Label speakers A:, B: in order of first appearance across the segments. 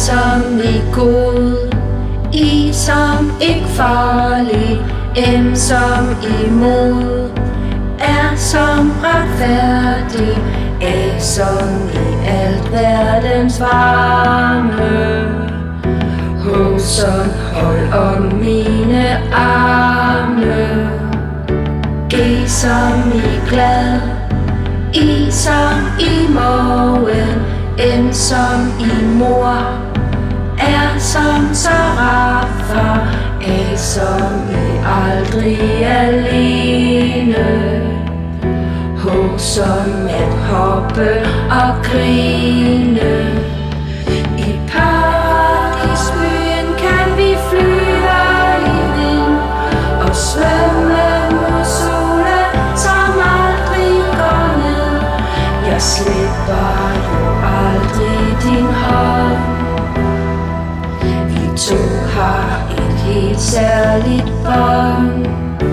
A: som i god, I som ikke farlig, M som imod, R som retfærdig, A som i alt verdens varme, H som hold om mine arme, G som i glad, I som i morgen, N som i mor, R som Sarafa, A som i aldrig alene, H som at hoppe og grine. I paradisbyen kan vi flyve i vind og svømme mod solen, som aldrig går ned. Jeg slipper jo aldrig din hånd. Vi to har et helt særligt bånd.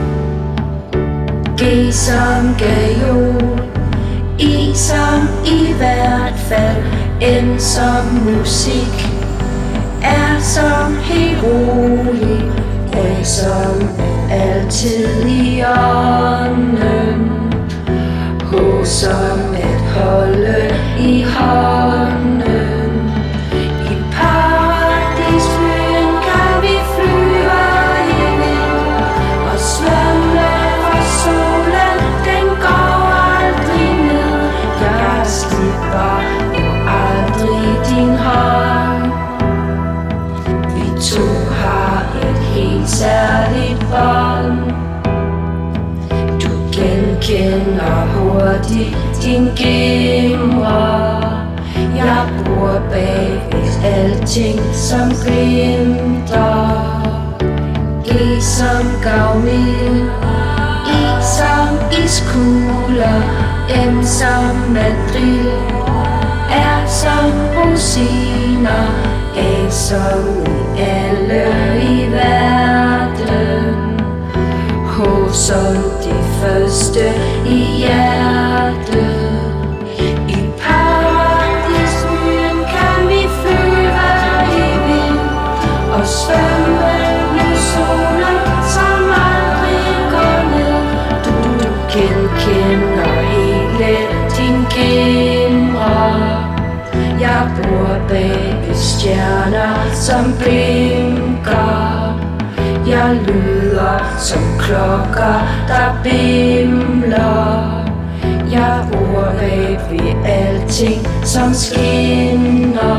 A: G som gajol, I som i hvert fald, N som musik, R som helt rolig, A som altid i ånden, H som at holde i hånden. I paradisbyen kan vi flyve i vind og svømme for solen, den går aldrig ned. Jeg slipper jo aldrig din hånd. Vi to har et helt særligt bånd. Du genkender hurtigt din glimmer. Jeg bor bag ved alting som glimter. G som gavmild, I som iskugler, M som Madrid, R som rosiner, A som i alle i verden, H som det første i hjertet. I paradisbyen kan vi flyve i vind og svømme med solen, som aldrig går ned. Du genkender hele din glimmer. Jeg bor bag ved stjerner som blinker. Jeg lyder som klokker der bimler. Jeg bor bag ved alting som skinner.